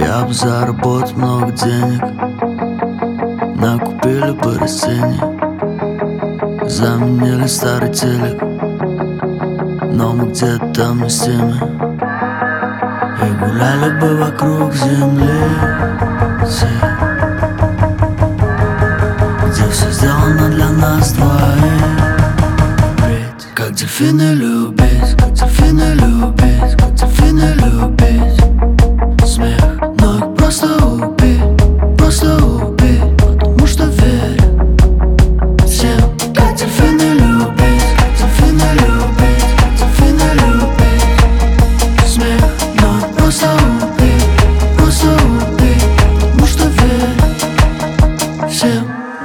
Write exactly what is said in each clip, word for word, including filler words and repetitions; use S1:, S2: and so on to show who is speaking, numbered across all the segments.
S1: Я бы заработал много денег, накупили бы растений, заменили старый телек, но мы где-то там не с теми. И гуляли бы вокруг земли, где все сделано для нас двоих. Ведь как дельфины любить, как дельфины любить, как дельфины любить смех, но их просто убить, просто убить, потому что верю всем. Как дельфины любить, как дельфины любить, как дельфины любить смех, но их просто убить, просто убить, потому что верю всем.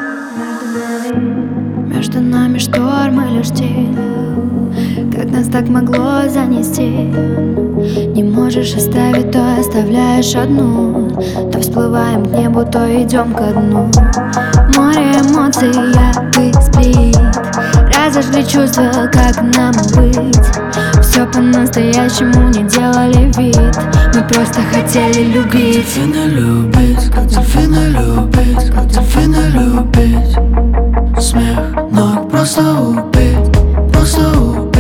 S2: Между нами шторм и лишь тень. Как нас так могло занести? Не можешь оставить, то оставляешь одну. То всплываем к небу, то идем ко дну. Море эмоций, яркий сплит. Разожгли чувства, как нам быть. Все по-настоящему, не делали вид. Мы просто хотели любить.
S1: Как дельфины любить, как дельфины любить, как дельфины любить смех, но их просто убить, просто убить.